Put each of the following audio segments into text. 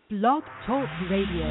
Blog Talk Radio.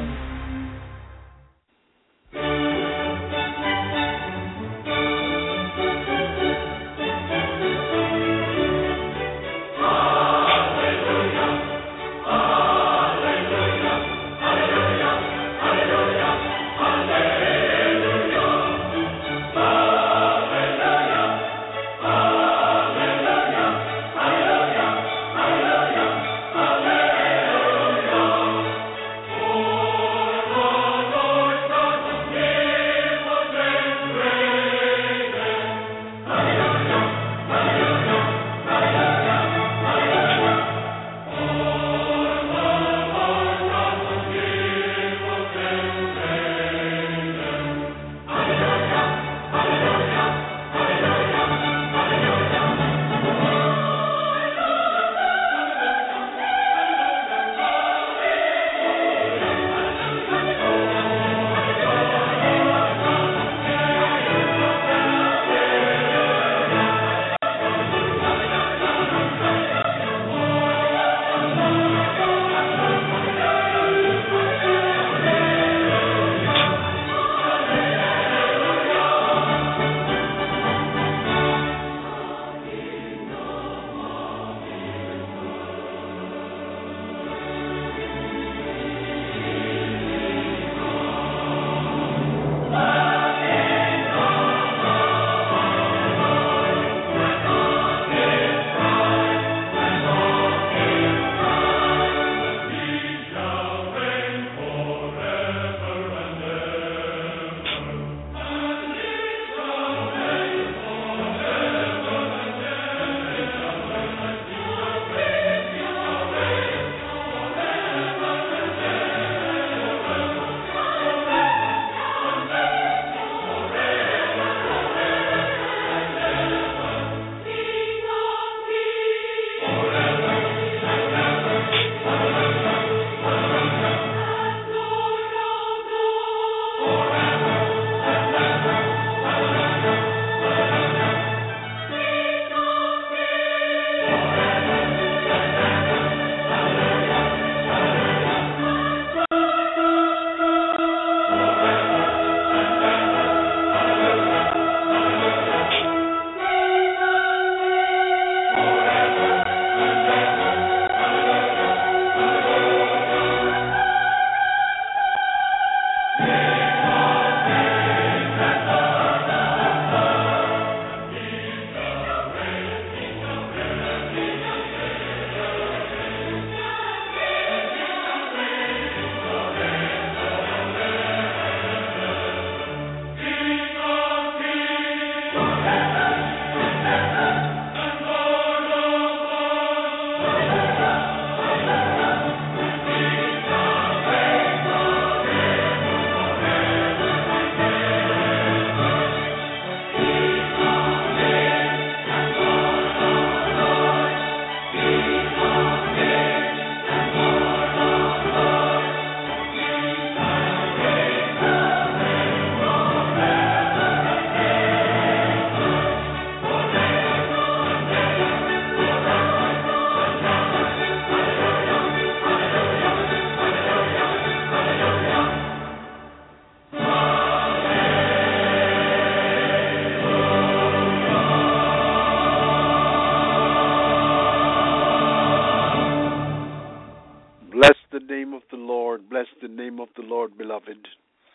Bless the name of the Lord. Bless the name of the Lord, beloved.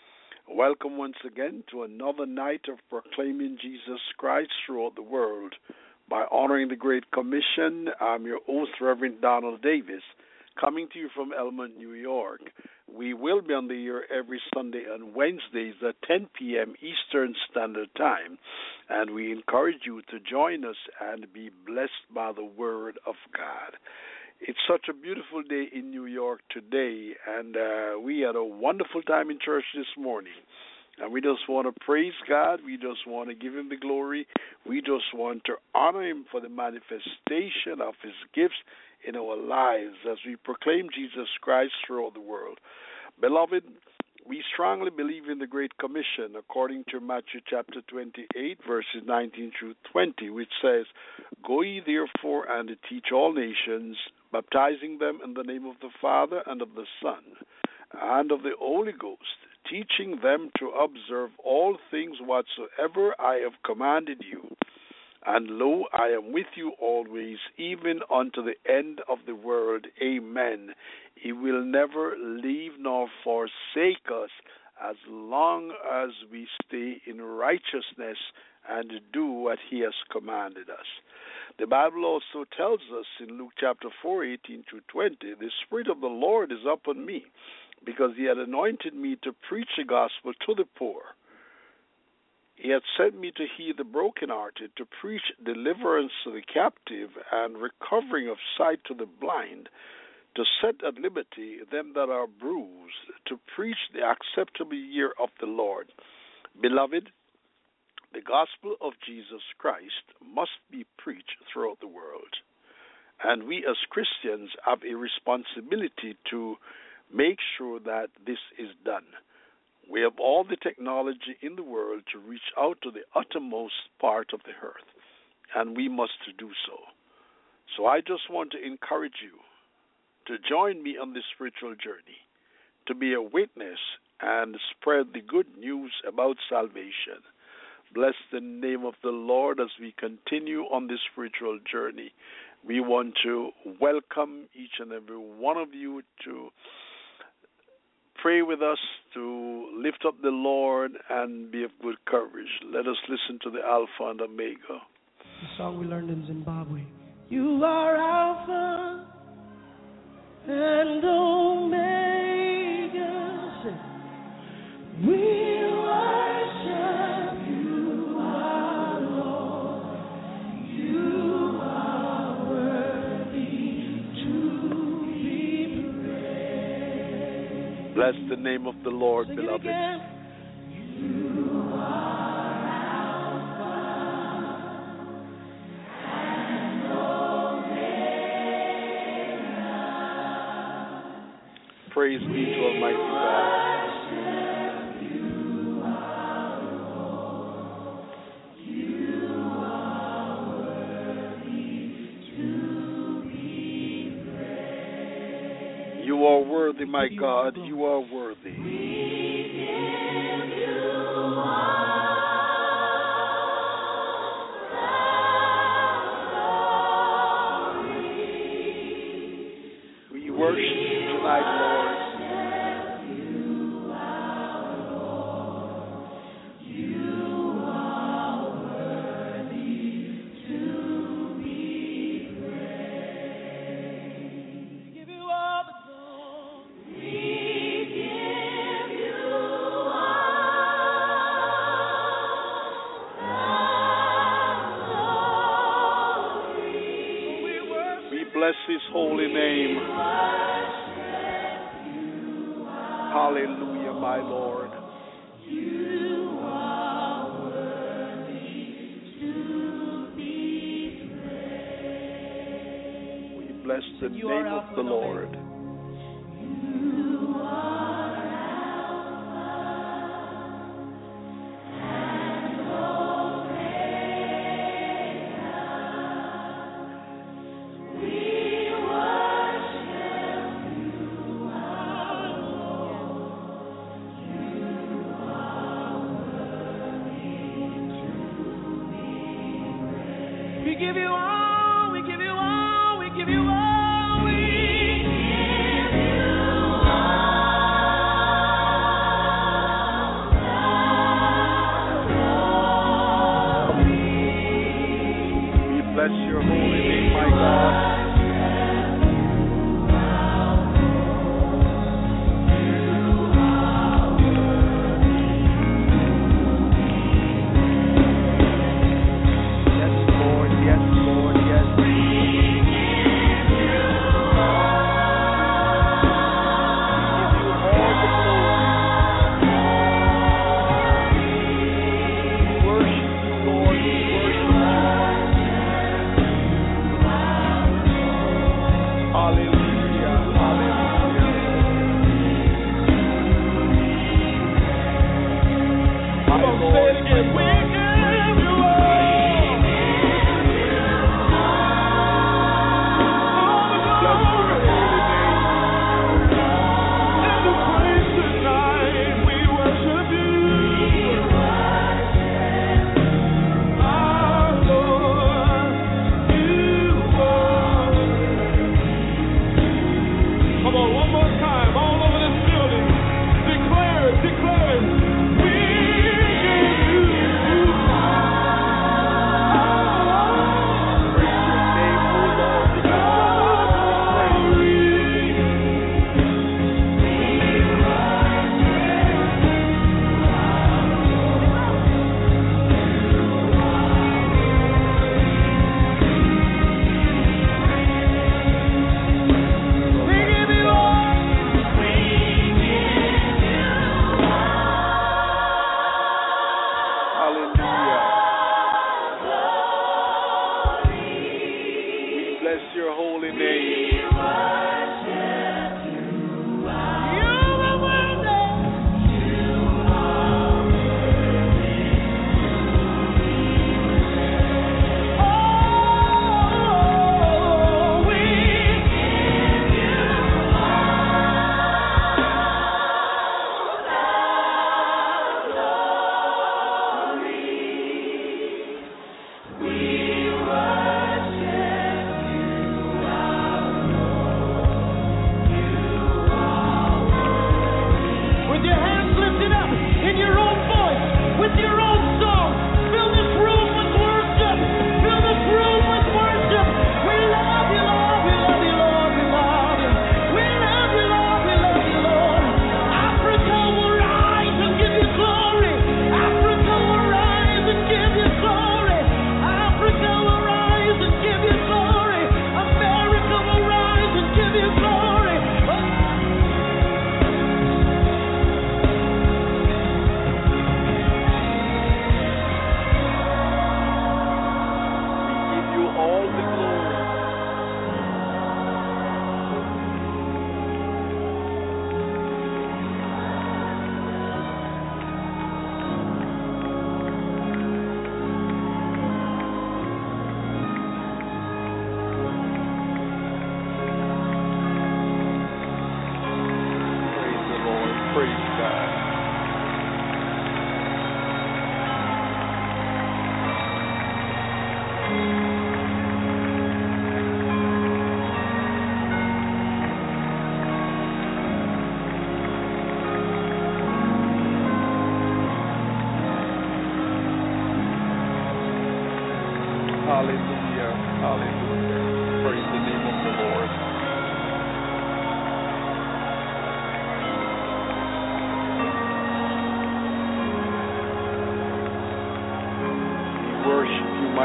Welcome once again to another night of proclaiming Jesus Christ throughout the world by honoring the Great Commission. I'm your host, Reverend Donald Davis, coming to you from Elmont, New York. We will be on the air every Sunday and Wednesdays at 10 p.m. Eastern Standard Time, and we encourage you to join us and be blessed by the Word of God. It's such a beautiful day in New York today, and we had a wonderful time in church this morning. And we just want to praise God. We just want to give Him the glory. We just want to honor Him for the manifestation of His gifts in our lives as we proclaim Jesus Christ throughout the world. Beloved, we strongly believe in the Great Commission according to Matthew chapter 28, verses 19 through 20, which says, "Go ye therefore and teach all nations, baptizing them in the name of the Father and of the Son and of the Holy Ghost, teaching them to observe all things whatsoever I have commanded you. And lo, I am with you always, even unto the end of the world. Amen. He will never leave nor forsake us as long as we stay in righteousness and do what he has commanded us. The Bible also tells us in Luke chapter 4:18-20, the Spirit of the Lord is upon me, because he had anointed me to preach the gospel to the poor. He had sent me to heal the brokenhearted, to preach deliverance to the captive, and recovering of sight to the blind, to set at liberty them that are bruised, to preach the acceptable year of the Lord. Beloved, the gospel of Jesus Christ must be preached throughout the world. And we as Christians have a responsibility to make sure that this is done. We have all the technology in the world to reach out to the uttermost part of the earth, and we must do so. So I just want to encourage you to join me on this spiritual journey, to be a witness and spread the good news about salvation. Bless the name of the Lord as we continue on this spiritual journey. We want to welcome each and every one of you to pray with us, to lift up the Lord and be of good courage. Let us listen to the Alpha and Omega. The song we learned in Zimbabwe. You are Alpha and Omega. We worship you, our Lord. You are worthy to be praised. Bless the name of the Lord, Sing beloved. it again. You are Alpha and Omega. Praise be to Almighty God. You are worthy, my God. You are worthy. We worship you tonight, Lord. Bless his holy name. Hallelujah, my Lord. We bless the name of the Lord. We give you all, we give you all, we give you all, we give you all. We bless your holy name, my God. Yes, Lord, yes, Lord.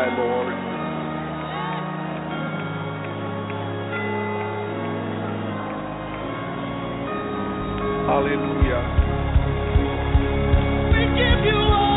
my Lord. Hallelujah. We give you all.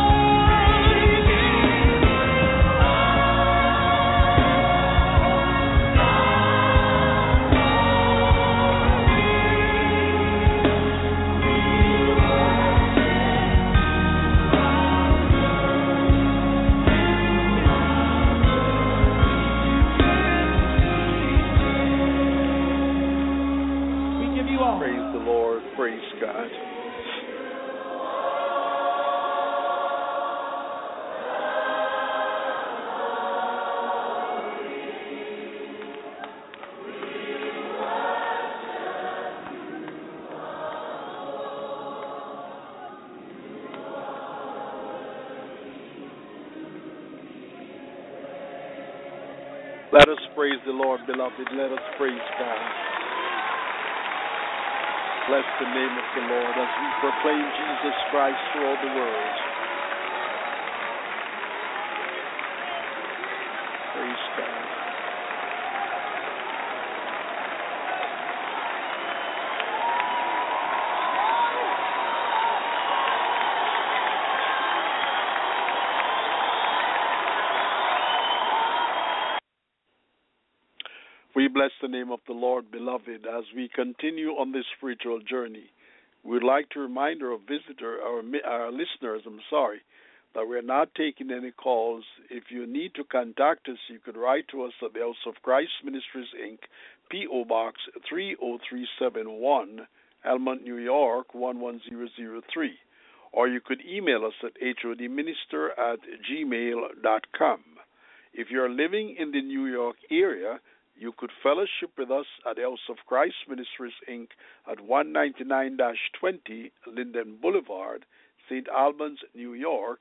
Praise the Lord. Praise God. Let us praise the Lord, beloved. Let us praise God. Bless the name of the Lord as we proclaim Jesus Christ throughout the world. Praise God. We bless the name of the Lord, beloved, as we continue on this spiritual journey. We'd like to remind our listeners, that we're not taking any calls. If you need to contact us, you could write to us at the House of Christ Ministries, Inc., P.O. Box 30371, Elmont, New York 11003. Or you could email us at hodminister@gmail.com. If you're living in the New York area, you could fellowship with us at the House of Christ Ministries, Inc. at 199-20 Linden Boulevard, St. Albans, New York,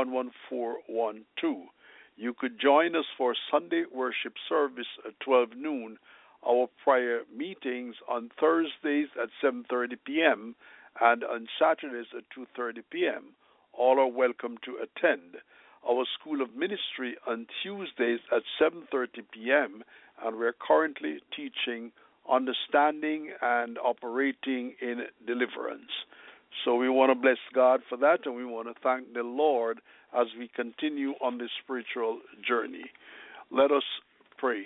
11412. You could join us for Sunday worship service at 12 noon, our prayer meetings on Thursdays at 7:30 p.m. and on Saturdays at 2:30 p.m. All are welcome to attend. Our School of Ministry on Tuesdays at 7:30 p.m., and we're currently teaching understanding and operating in deliverance. So we want to bless God for that, and we want to thank the Lord as we continue on this spiritual journey. Let us pray.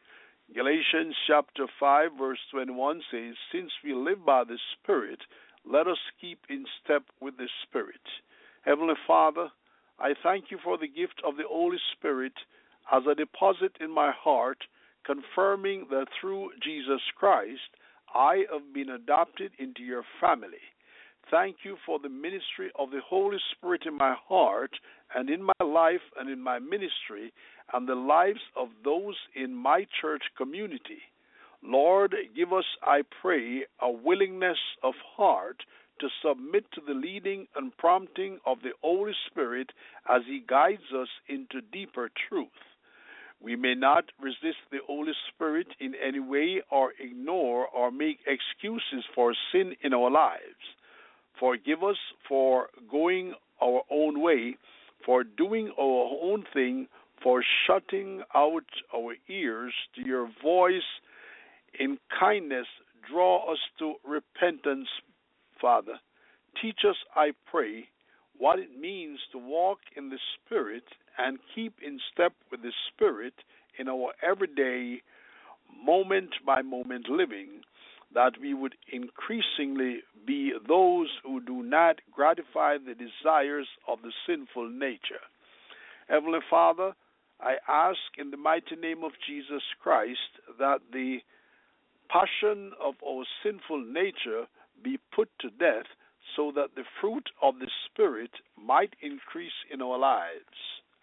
Galatians chapter 5, verse 21 says, "Since we live by the Spirit, let us keep in step with the Spirit." Heavenly Father, I thank you for the gift of the Holy Spirit as a deposit in my heart, confirming that through Jesus Christ, I have been adopted into your family. Thank you for the ministry of the Holy Spirit in my heart and in my life and in my ministry and the lives of those in my church community. Lord, give us, I pray, a willingness of heart to submit to the leading and prompting of the Holy Spirit as he guides us into deeper truth. We may not resist the Holy Spirit in any way or ignore or make excuses for sin in our lives. Forgive us for going our own way, for doing our own thing, for shutting out our ears to your voice. In kindness, draw us to repentance, Father. Teach us, I pray, what it means to walk in the Spirit and keep in step with the Spirit in our everyday, moment-by-moment living, that we would increasingly be those who do not gratify the desires of the sinful nature. Heavenly Father, I ask in the mighty name of Jesus Christ that the passion of our sinful nature be put to death so that the fruit of the Spirit might increase in our lives.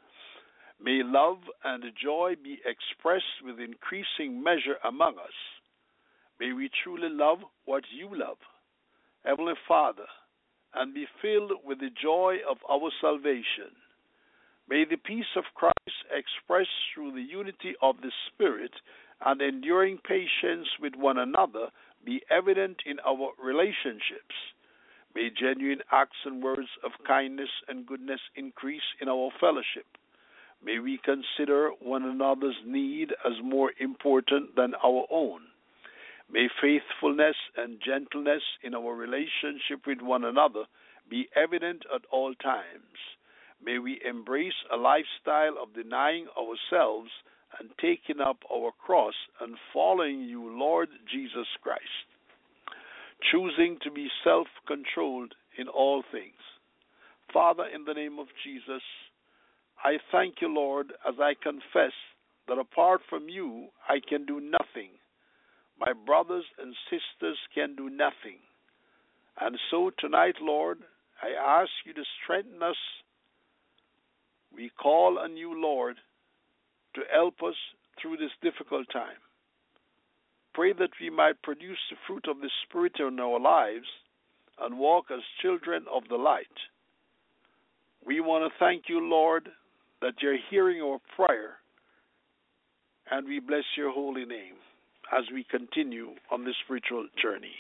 May love and joy be expressed with increasing measure among us. May we truly love what you love, Heavenly Father, and be filled with the joy of our salvation. May the peace of Christ expressed through the unity of the Spirit and enduring patience with one another be evident in our relationships. May genuine acts and words of kindness and goodness increase in our fellowship. May we consider one another's need as more important than our own. May faithfulness and gentleness in our relationship with one another be evident at all times. May we embrace a lifestyle of denying ourselves and taking up our cross and following you, Lord Jesus Christ, choosing to be self-controlled in all things. Father, in the name of Jesus, I thank you, Lord, as I confess that apart from you, I can do nothing. My brothers and sisters can do nothing. And so tonight, Lord, I ask you to strengthen us. We call on you, Lord, to help us through this difficult time. Pray that we might produce the fruit of the Spirit in our lives and walk as children of the light. We want to thank you, Lord, that you're hearing our prayer, and we bless your holy name as we continue on this spiritual journey.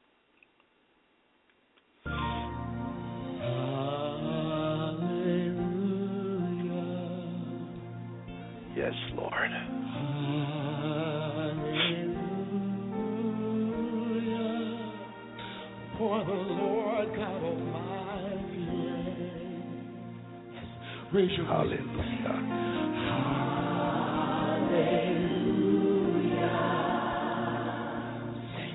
Yes, Lord. Hallelujah. For the Lord God Almighty. Yes. Raise your voice. Hallelujah. Hallelujah. Sing.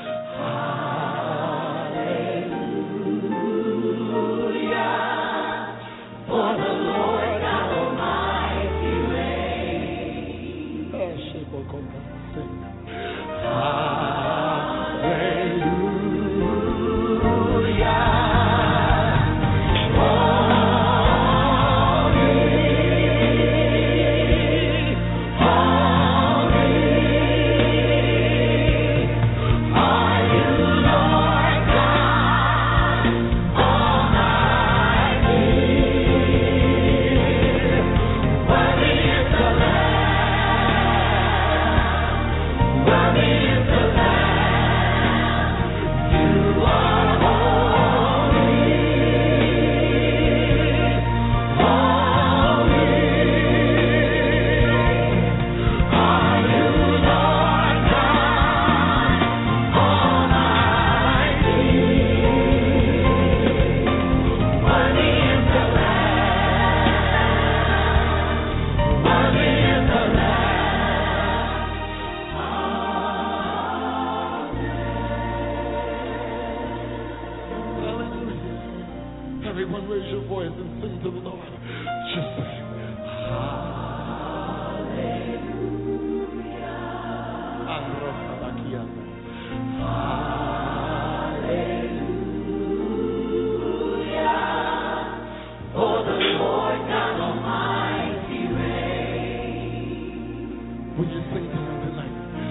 Hallelujah. For the Lord God Almighty reigns. Sing. Everyone raise your voice and sing to the Lord. Just sing. Hallelujah. For the Lord God Almighty reigns. Will you sing to him tonight?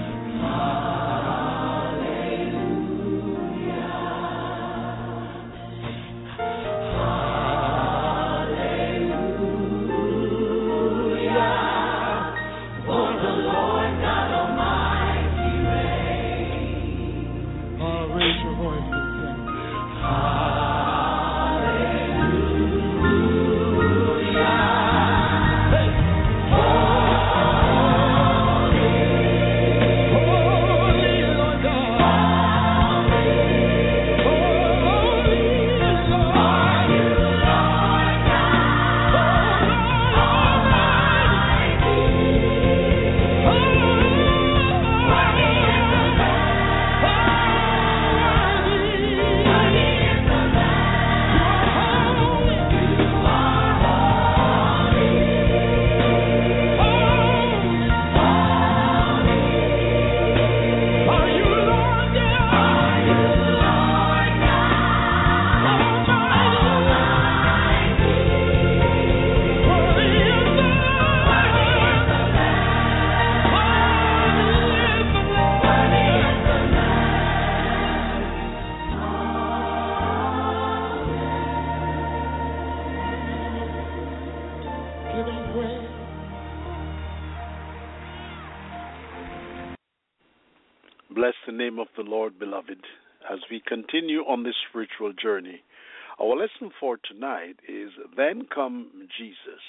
Bless the name of the Lord, beloved, as we continue on this spiritual journey. Our lesson for tonight is Then Come Jesus,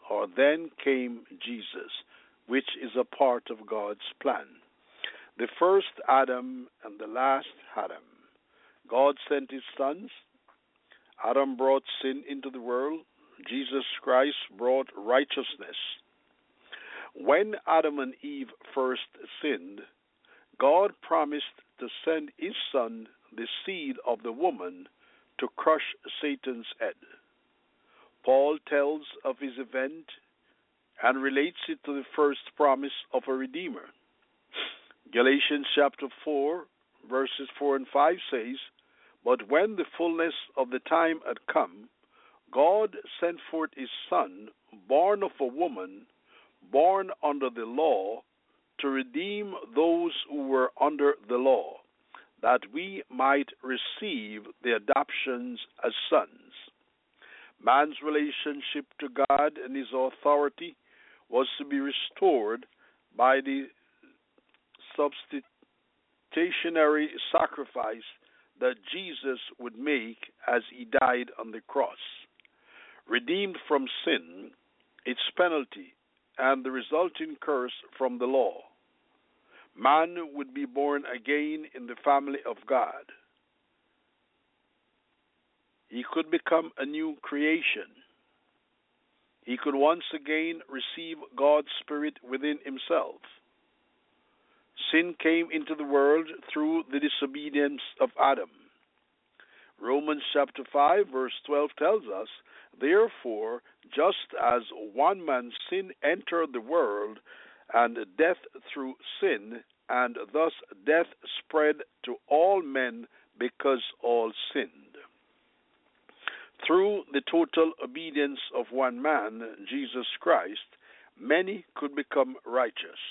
or then came Jesus, which is a part of God's plan. The first Adam and the last Adam. God sent his sons. Adam brought sin into the world. Jesus Christ brought righteousness. When Adam and Eve first sinned, God promised to send his son, the seed of the woman, to crush Satan's head. Paul tells of his event and relates it to the first promise of a Redeemer. Galatians chapter 4, verses 4 and 5 says, "But when the fullness of the time had come, God sent forth his Son, born of a woman, born under the law, to redeem those who were under the law, that we might receive the adoptions as sons." Man's relationship to God and his authority was to be restored by the substitutionary sacrifice that Jesus would make as he died on the cross. Redeemed from sin, its penalty, and the resulting curse from the law, man would be born again in the family of God. He could become a new creation. He could once again receive God's Spirit within himself. Sin came into the world through the disobedience of Adam. Romans chapter 5, verse 12 tells us, "Therefore, just as one man's sin entered the world, and death through sin, and thus death spread to all men because all sinned." Through the total obedience of one man, Jesus Christ, many could become righteous.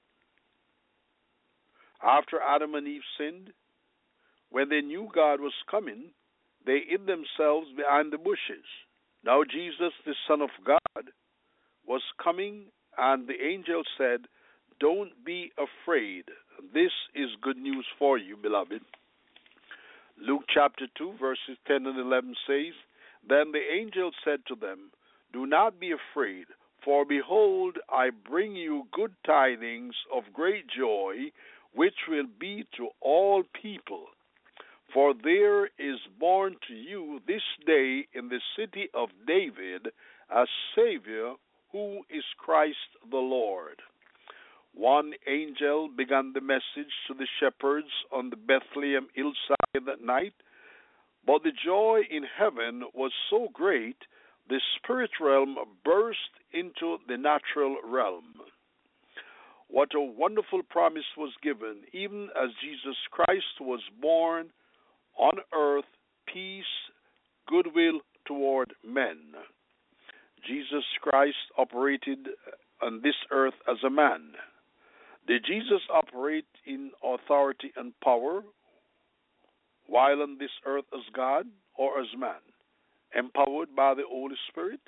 After Adam and Eve sinned, when they knew God was coming, they hid themselves behind the bushes. Now Jesus, the Son of God, was coming, and the angel said, "Don't be afraid. This is good news for you, beloved." Luke chapter 2, verses 10 and 11 says, "Then the angel said to them, 'Do not be afraid, for behold, I bring you good tidings of great joy, which will be to all people. For there is born to you this day in the city of David a Savior, who is Christ the Lord.'" One angel began the message to the shepherds on the Bethlehem hillside that night, but the joy in heaven was so great, the spirit realm burst into the natural realm. What a wonderful promise was given, even as Jesus Christ was born on earth, peace, goodwill toward men. Jesus Christ operated on this earth as a man. Did Jesus operate in authority and power while on this earth as God or as man, empowered by the Holy Spirit?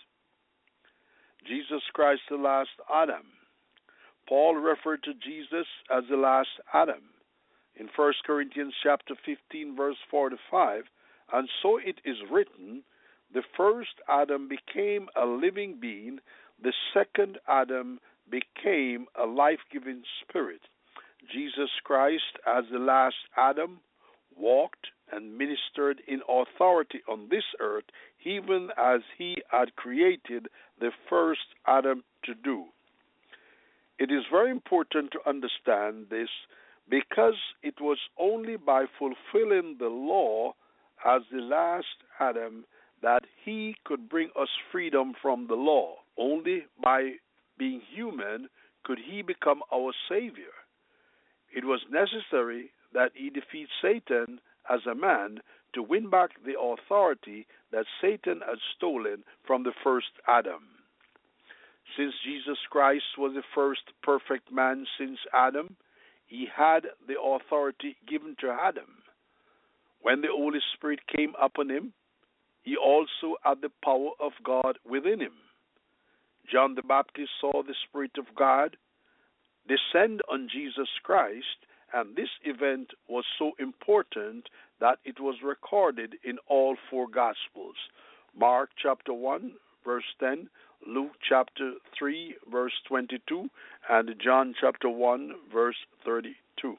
Jesus Christ, the last Adam. Paul referred to Jesus as the last Adam in 1 Corinthians chapter 15, verse 4-5, "And so it is written, the first Adam became a living being, the second Adam became a life-giving spirit." Jesus Christ, as the last Adam, walked and ministered in authority on this earth, even as he had created the first Adam to do. It is very important to understand this, because it was only by fulfilling the law as the last Adam that he could bring us freedom from the law. Only by being human could he become our Savior. It was necessary that he defeat Satan as a man to win back the authority that Satan had stolen from the first Adam. Since Jesus Christ was the first perfect man since Adam, he had the authority given to Adam. When the Holy Spirit came upon him, he also had the power of God within him. John the Baptist saw the Spirit of God descend on Jesus Christ, and this event was so important that it was recorded in all four Gospels. Mark chapter 1, verse 10, Luke chapter 3, verse 22, and John chapter 1, verse 32.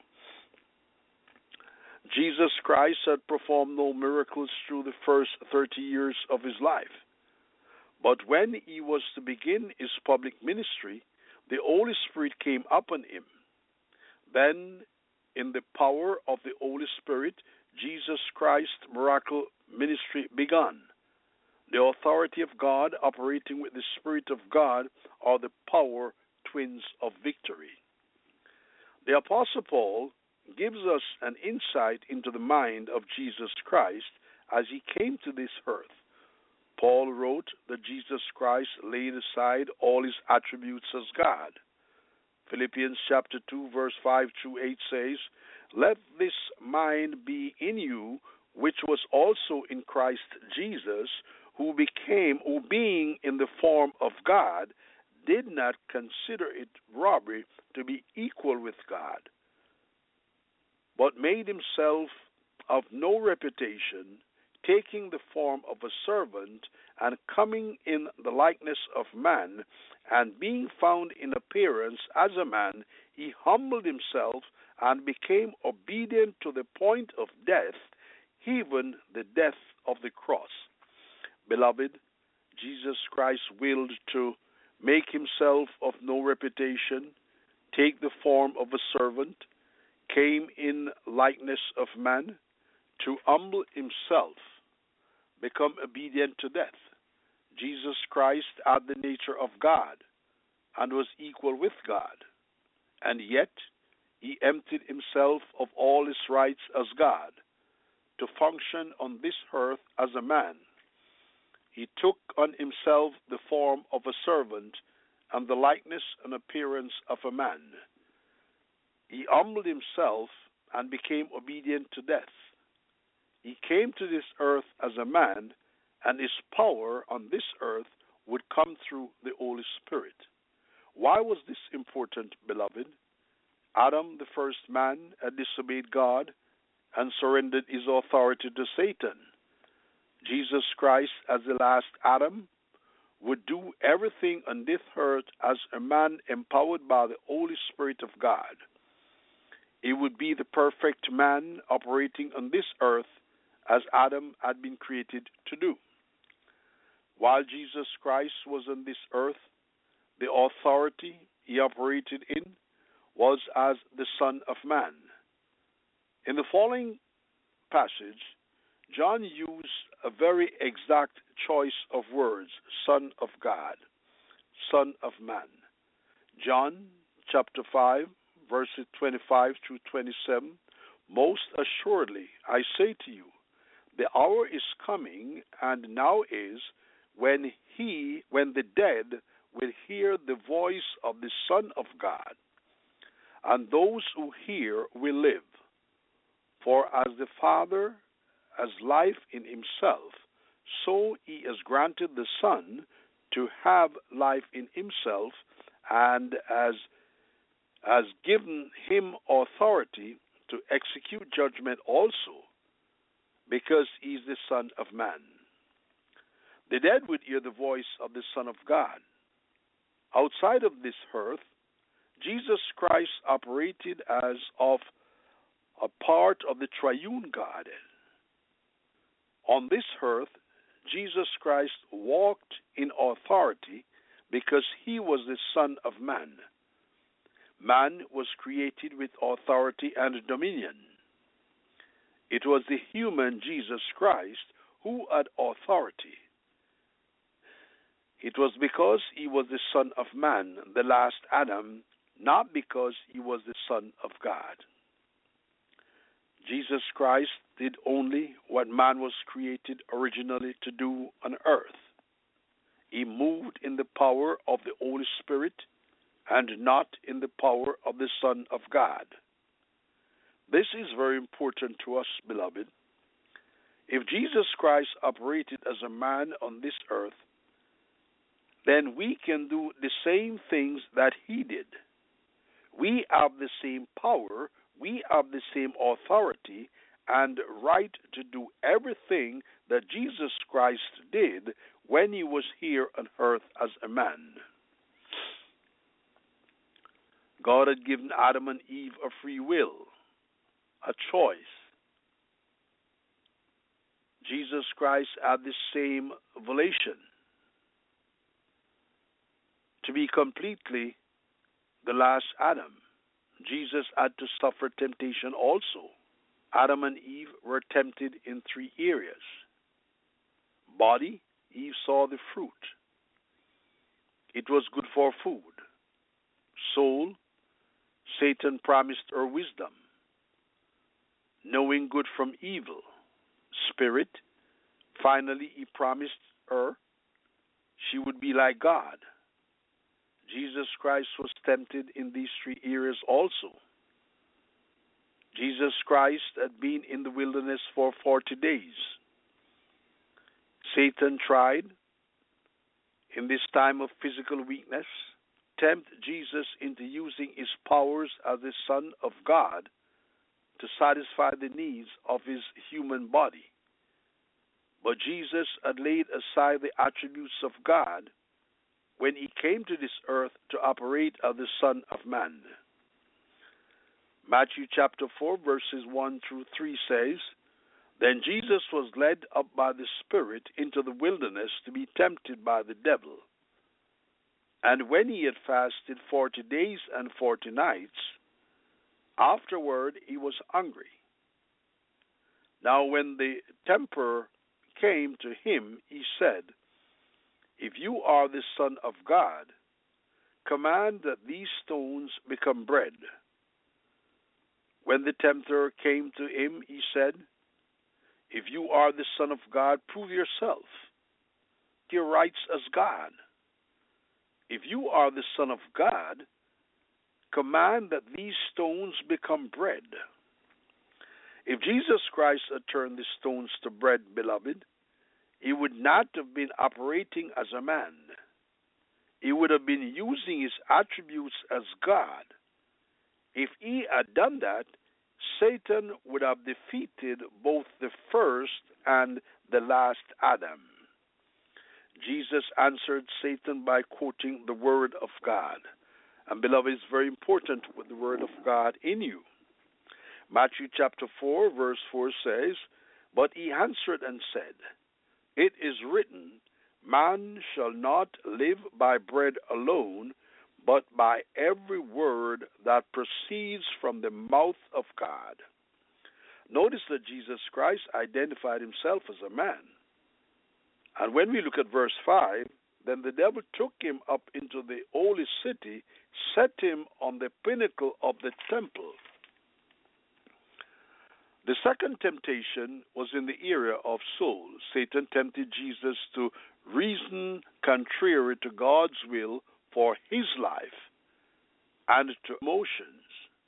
Jesus Christ had performed no miracles through the first 30 years of his life. But when he was to begin his public ministry, the Holy Spirit came upon him. Then, in the power of the Holy Spirit, Jesus Christ's miracle ministry began. The authority of God operating with the Spirit of God are the power twins of victory. The Apostle Paul gives us an insight into the mind of Jesus Christ as he came to this earth. Paul wrote that Jesus Christ laid aside all his attributes as God. Philippians chapter 2, verse 5 through 8 says, "Let this mind be in you, which was also in Christ Jesus, who being in the form of God, did not consider it robbery to be equal with God, but made himself of no reputation, taking the form of a servant, and coming in the likeness of man, and being found in appearance as a man, he humbled himself and became obedient to the point of death, even the death of the cross." Beloved, Jesus Christ willed to make himself of no reputation, take the form of a servant, came in likeness of man, to humble himself, become obedient to death. Jesus Christ had the nature of God and was equal with God, and yet he emptied himself of all his rights as God to function on this earth as a man. He took on himself the form of a servant and the likeness and appearance of a man. He humbled himself and became obedient to death. He came to this earth as a man, and his power on this earth would come through the Holy Spirit. Why was this important, beloved? Adam, the first man, had disobeyed God and surrendered his authority to Satan. Jesus Christ, as the last Adam, would do everything on this earth as a man empowered by the Holy Spirit of God. He would be the perfect man operating on this earth as Adam had been created to do. While Jesus Christ was on this earth, the authority he operated in was as the Son of Man. In the following passage, John used a very exact choice of words, Son of God, Son of Man. John chapter 5, verses 25 through 27, "Most assuredly, I say to you, the hour is coming, and now is, when the dead will hear the voice of the Son of God, and those who hear will live. For as the Father has life in himself, so he has granted the Son to have life in himself, and has given him authority to execute judgment also, because he is the Son of Man. The dead would hear the voice of the Son of God. Outside of this earth, Jesus Christ operated as of a part of the triune God. On this earth, Jesus Christ walked in authority because he was the Son of Man. Man was created with authority and dominion. It was the human Jesus Christ who had authority. It was because he was the Son of Man, the last Adam, not because he was the Son of God. Jesus Christ did only what man was created originally to do on earth. He moved in the power of the Holy Spirit and not in the power of the Son of God. This is very important to us, beloved. If Jesus Christ operated as a man on this earth, then we can do the same things that he did. We have the same power, we have the same authority, and right to do everything that Jesus Christ did when he was here on earth as a man. God had given Adam and Eve a free will, a choice. Jesus Christ had the same volition to be completely the last Adam. Jesus had to suffer temptation also. Adam and Eve were tempted in 3 areas. Body, Eve saw the fruit. It was good for food. Soul, Satan promised her wisdom, knowing good from evil. Spirit, finally he promised her she would be like God. Jesus Christ was tempted in these 3 areas also. Jesus Christ had been in the wilderness for 40 days. Satan tried, in this time of physical weakness, tempt Jesus into using his powers as the Son of God to satisfy the needs of his human body. But Jesus had laid aside the attributes of God when he came to this earth to operate as the Son of Man. Matthew chapter 4 verses 1 through 3 says, Then Jesus was led up by the Spirit into the wilderness to be tempted by the devil. And when he had fasted 40 days and 40 nights, afterward he was hungry. Now when the tempter came to him, he said, If you are the Son of God, command that these stones become bread. When the tempter came to him, he said, If you are the Son of God, prove yourself. Your rights as God. If you are the Son of God, command that these stones become bread. If Jesus Christ had turned the stones to bread, beloved, he would not have been operating as a man. He would have been using his attributes as God. If he had done that, Satan would have defeated both the first and the last Adam. Jesus answered Satan by quoting the Word of God. And beloved, it's very important with the Word of God in you. Matthew chapter 4 verse 4 says, But he answered and said, It is written, Man shall not live by bread alone, but by every word that proceeds from the mouth of God. Notice that Jesus Christ identified himself as a man. And when we look at verse 5, then the devil took him up into the holy city, set him on the pinnacle of the temple. The second temptation was in the area of soul. Satan tempted Jesus to reason contrary to God's will for his life and to emotions.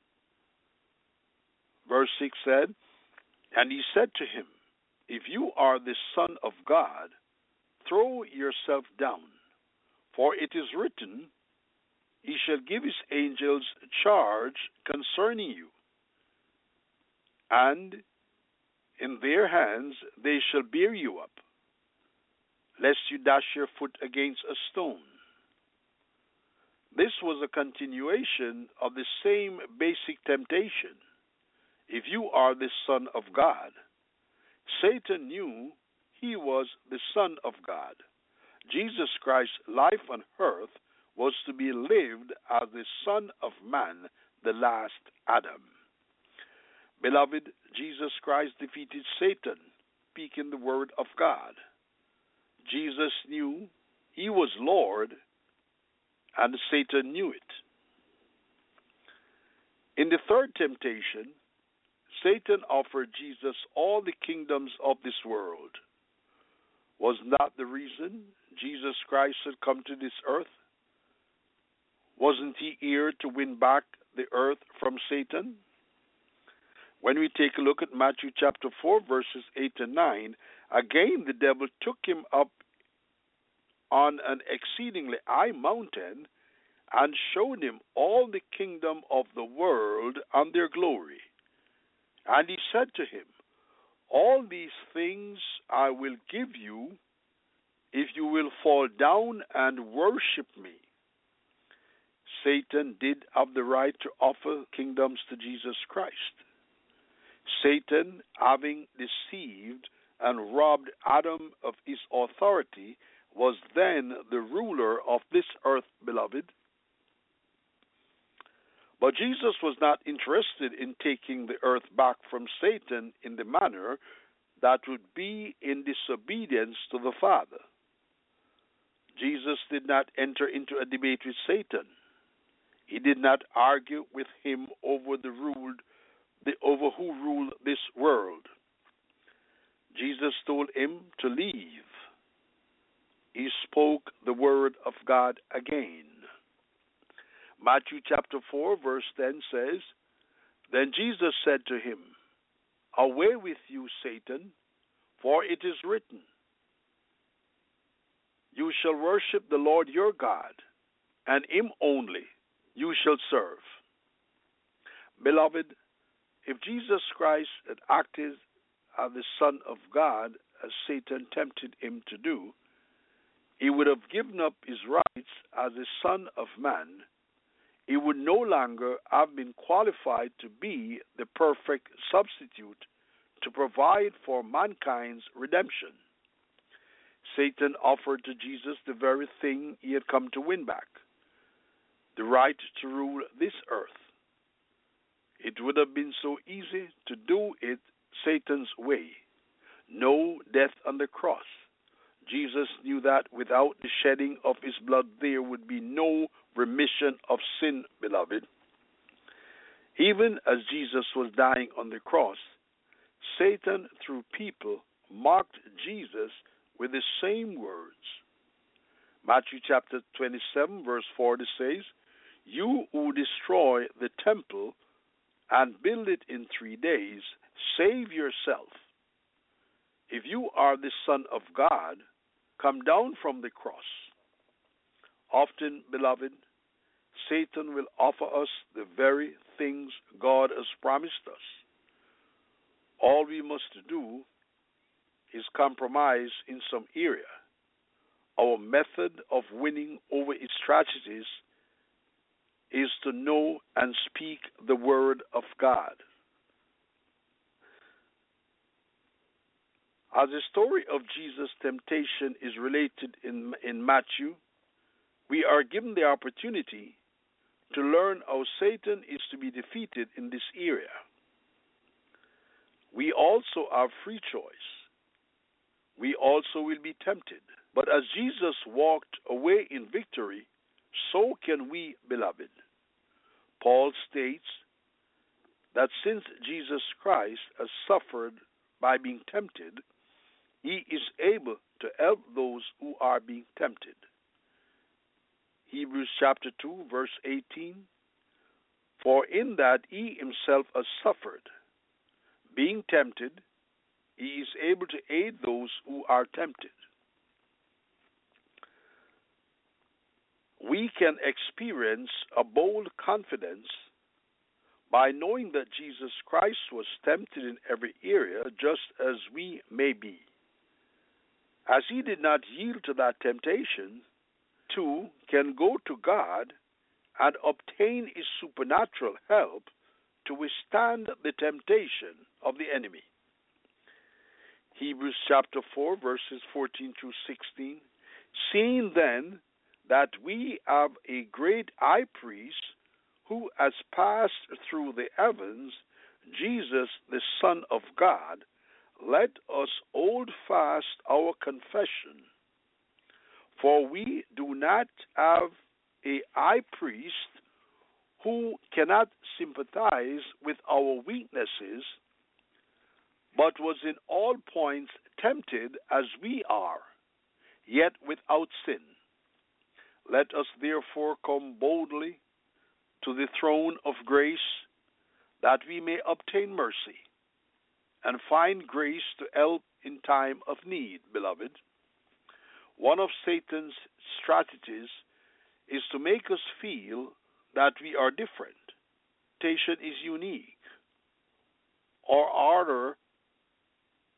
Verse 6 said, And he said to him, If you are the Son of God, throw yourself down, for it is written, He shall give his angels charge concerning you, and in their hands they shall bear you up, lest you dash your foot against a stone. This was a continuation of the same basic temptation. If you are the Son of God, Satan knew he was the Son of God. Jesus Christ's life on earth was to be lived as the Son of Man, the last Adam. Beloved, Jesus Christ defeated Satan, speaking the word of God. Jesus knew he was Lord, and Satan knew it. In the third temptation, Satan offered Jesus all the kingdoms of this world. Was not the reason Jesus Christ had come to this earth? Wasn't he here to win back the earth from Satan? When we take a look at Matthew chapter 4, verses 8 and 9, again the devil took him up on an exceedingly high mountain and showed him all the kingdom of the world and their glory. And he said to him, All these things I will give you if you will fall down and worship me. Satan did have the right to offer kingdoms to Jesus Christ. Satan, having deceived and robbed Adam of his authority, was then the ruler of this earth, beloved. But Jesus was not interested in taking the earth back from Satan in the manner that would be in disobedience to the Father. Jesus did not enter into a debate with Satan. He did not argue with him over who ruled this world. Jesus told him to leave. He spoke the word of God again. Matthew chapter 4 verse 10 says, Then Jesus said to him, Away with you, Satan, for it is written, You shall worship the Lord your God, and him only you shall serve. Beloved, if Jesus Christ had acted as the Son of God, as Satan tempted him to do, he would have given up his rights as the Son of Man. He would no longer have been qualified to be the perfect substitute to provide for mankind's redemption. Satan offered to Jesus the very thing he had come to win back, the right to rule this earth. It would have been so easy to do it Satan's way. No death on the cross. Jesus knew that without the shedding of his blood there would be no remission of sin, beloved. Even as Jesus was dying on the cross, Satan, through people, mocked Jesus with the same words. Matthew chapter 27 verse 40 says, You who destroy the temple and build it in 3 days, save yourself. If you are the Son of God, come down from the cross. Often, beloved, Satan will offer us the very things God has promised us. All we must do is compromise in some area. Our method of winning over its tragedies is to know and speak the word of God. As the story of Jesus' temptation is related in Matthew, we are given the opportunity to learn how Satan is to be defeated in this area. We also have free choice. We also will be tempted. But as Jesus walked away in victory, so can we, beloved. Paul states that since Jesus Christ has suffered by being tempted, he is able to help those who are being tempted. Hebrews chapter 2, verse 18, For in that he himself has suffered, being tempted, he is able to aid those who are tempted. We can experience a bold confidence by knowing that Jesus Christ was tempted in every area just as we may be. As he did not yield to that temptation, too can go to God and obtain his supernatural help to withstand the temptation of the enemy. Hebrews chapter 4, verses 14 through 16. Seeing then that we have a great high priest who has passed through the heavens, Jesus, the Son of God, let us hold fast our confession. For we do not have a high priest who cannot sympathize with our weaknesses, but was in all points tempted as we are, yet without sin. Let us therefore come boldly to the throne of grace, that we may obtain mercy and find grace to help in time of need, beloved. One of Satan's strategies is to make us feel that we are different. Temptation is unique. Or rather,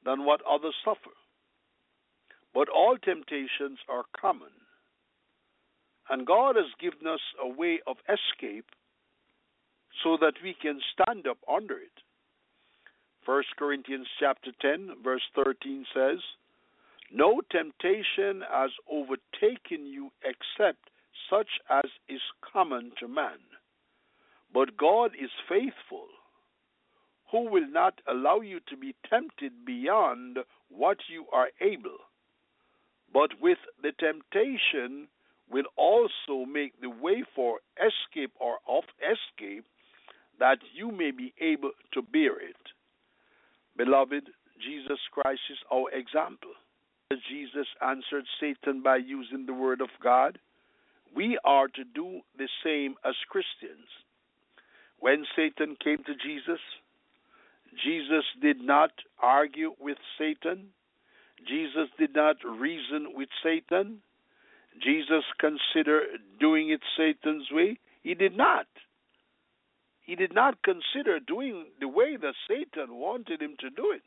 than what others suffer. But all temptations are common, and God has given us a way of escape so that we can stand up under it. 1 Corinthians chapter 10, verse 13 says, "No temptation has overtaken you except such as is common to man. But God is faithful, who will not allow you to be tempted beyond what you are able, but with the temptation will also make the way for escape or of escape, that you may be able to bear it." Beloved, Jesus Christ is our example. As Jesus answered Satan by using the word of God, we are to do the same as Christians. When Satan came to Jesus, Jesus did not argue with Satan. Jesus did not reason with Satan. Jesus considered doing it Satan's way. He did not. He did not consider doing the way that Satan wanted him to do it.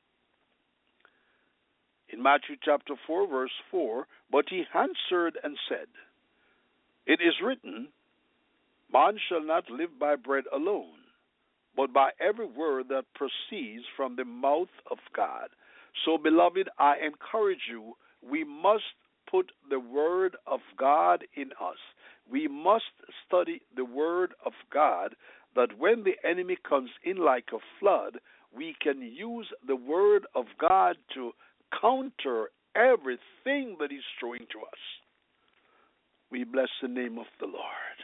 In Matthew chapter 4, verse 4, "But he answered and said, It is written, Man shall not live by bread alone, but by every word that proceeds from the mouth of God." So, beloved, I encourage you, we must put the word of God in us. We must study the word of God, that when the enemy comes in like a flood, we can use the word of God to counter everything that he's throwing to us. We bless the name of the Lord.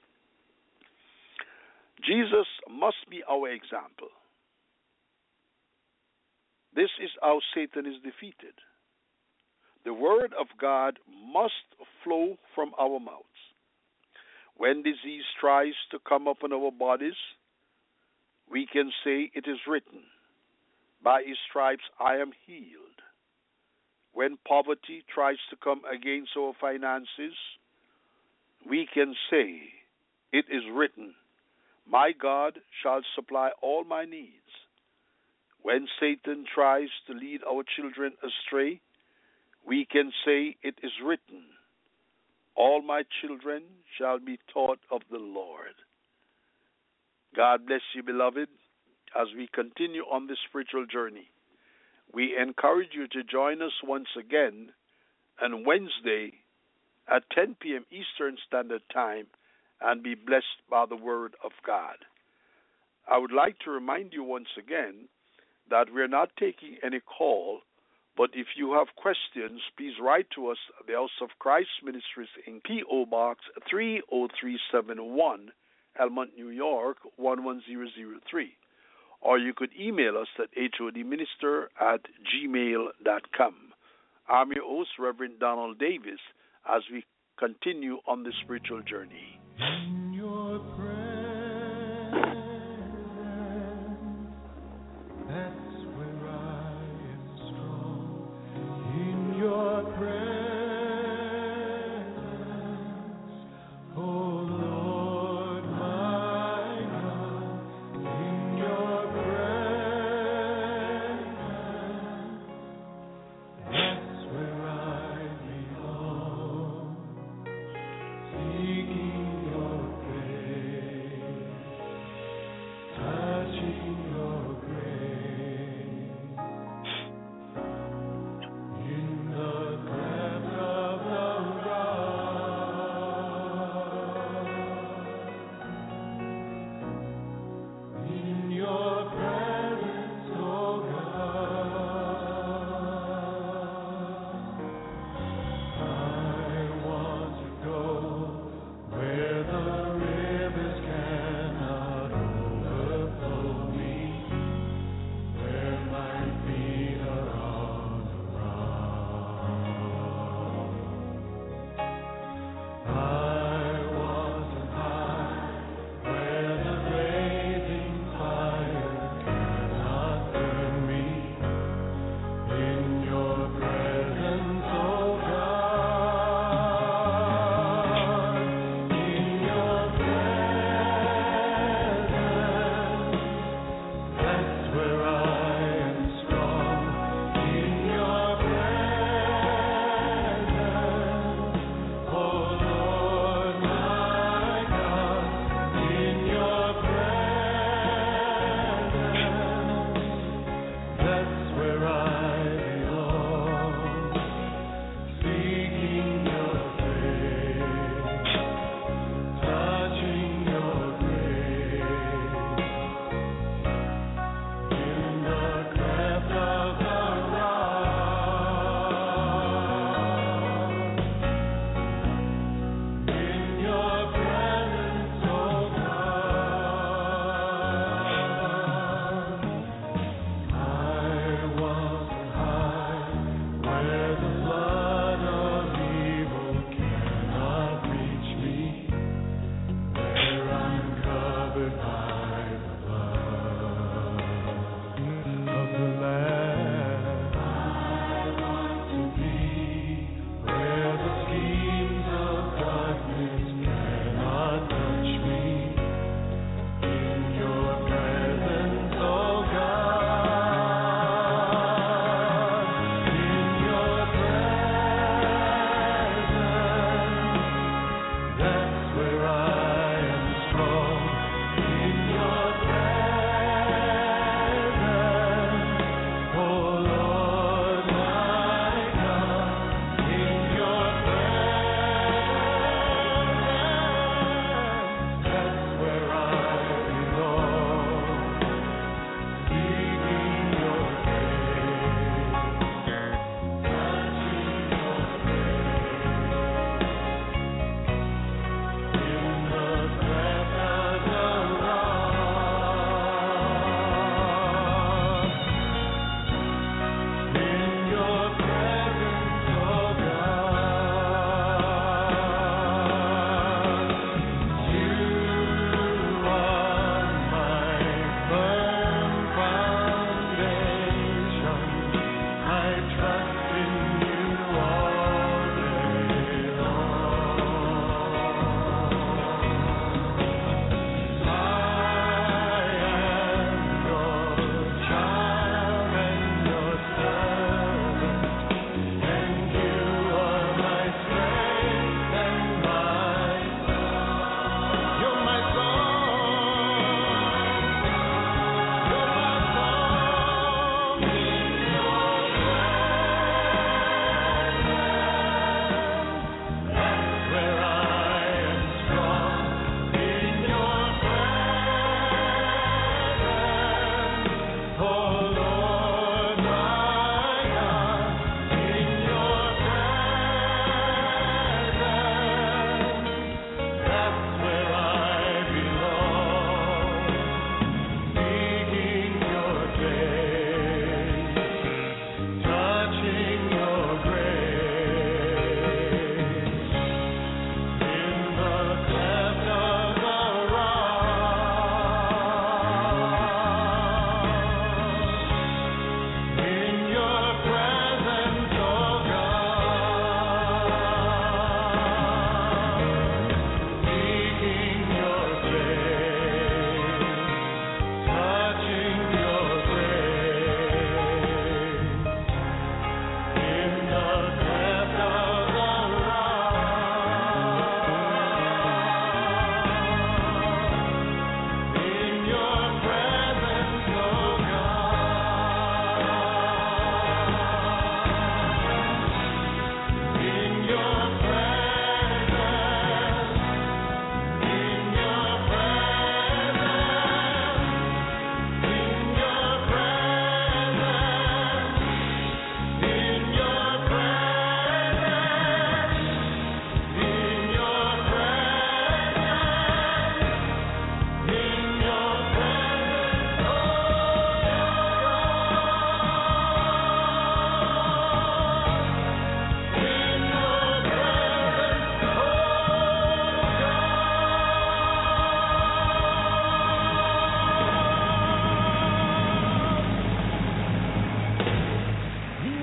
Jesus must be our example. This is how Satan is defeated. The word of God must flow from our mouths. When disease tries to come upon our bodies, we can say, "It is written, by his stripes I am healed." When poverty tries to come against our finances, we can say, "It is written, my God shall supply all my needs." When Satan tries to lead our children astray, we can say, "It is written, all my children shall be taught of the Lord." God bless you, beloved, as we continue on this spiritual journey. We encourage you to join us once again on Wednesday at 10 p.m. Eastern Standard Time and be blessed by the Word of God. I would like to remind you once again that we're not taking any call, but if you have questions, please write to us at the House of Christ Ministries in P.O. Box 30371, Elmont, New York 11003. Or you could email us at hodminister@gmail.com. I'm your host, Reverend Donald Davis, as we continue on the spiritual journey. In your presence, that's where I am strong. In your presence, oh Lord my God. In your presence, that's where I belong. Seeking your face.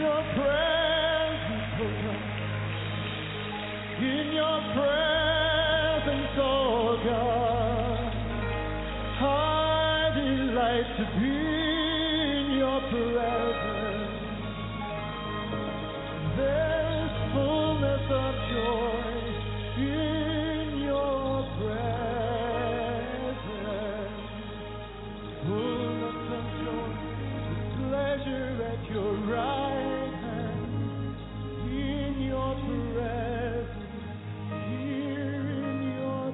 your presence, oh God. In your presence, oh God. I delight to be in your presence. There's fullness of joy in your presence. Fullness of joy, pleasure at your right hand. In your presence, here in your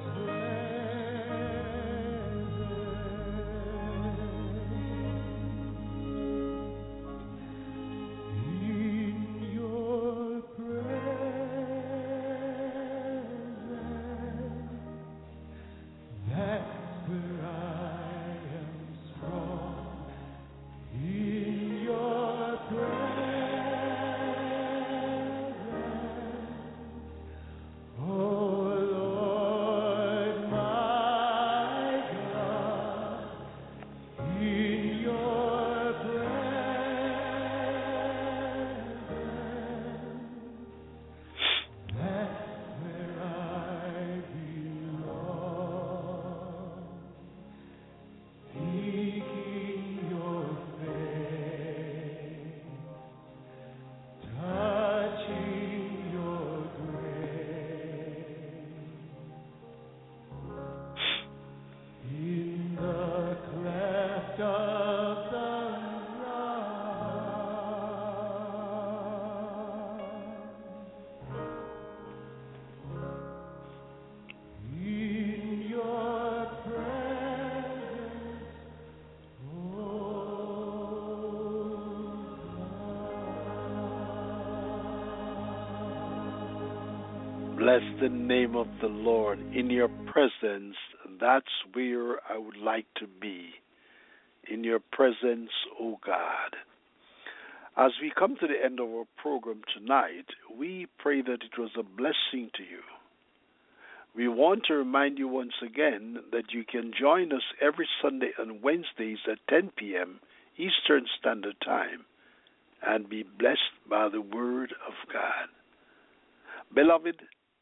Bless the name of the Lord. In your presence, that's where I would like to be. In your presence, O God. As we come to the end of our program tonight, we pray that it was a blessing to you. We want to remind you once again that you can join us every Sunday and Wednesdays at 10 p.m. Eastern Standard Time and be blessed by the Word of God. Beloved,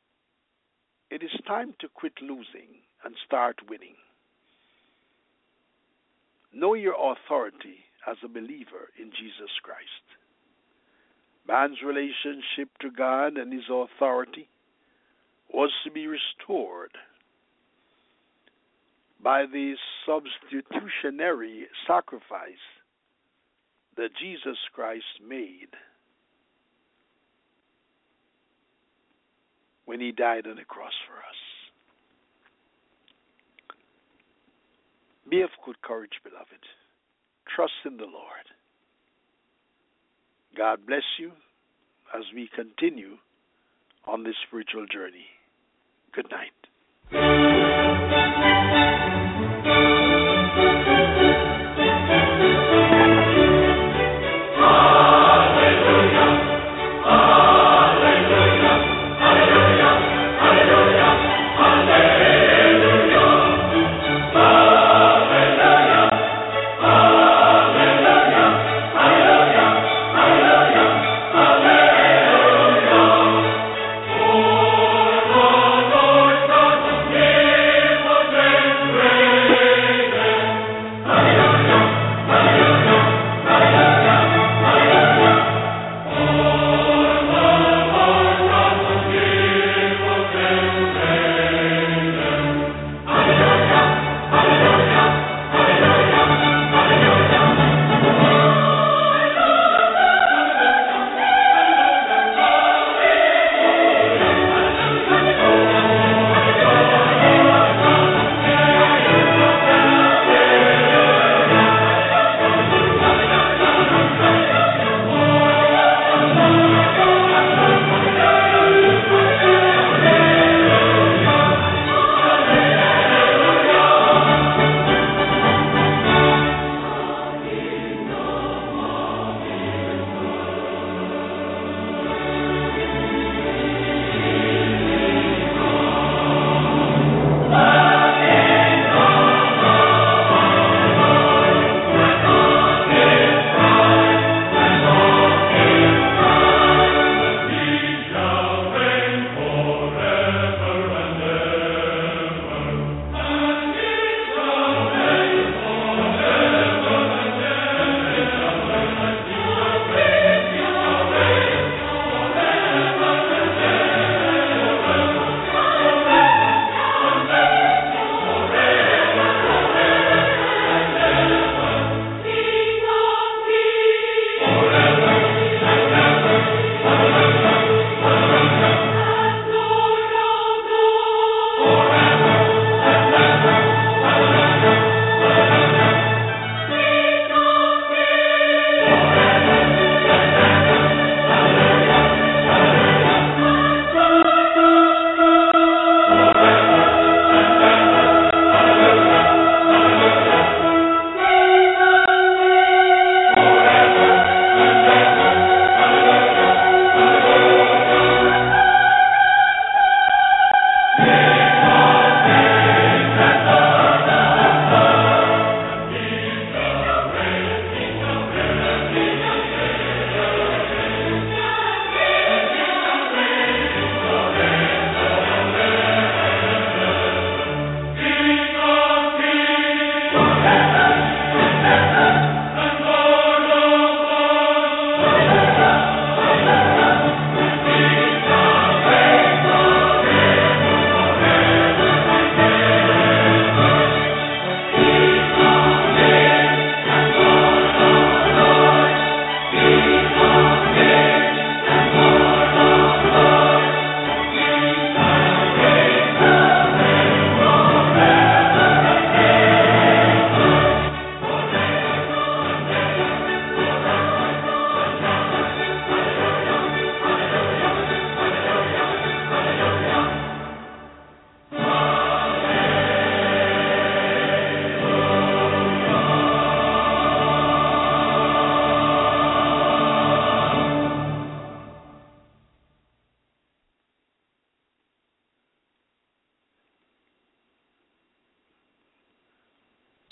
it is time to quit losing and start winning. Know your authority as a believer in Jesus Christ. Man's relationship to God and his authority was to be restored by the substitutionary sacrifice that Jesus Christ made when he died on the cross for us. Be of good courage, beloved. Trust in the Lord. God bless you as we continue on this spiritual journey. Good night.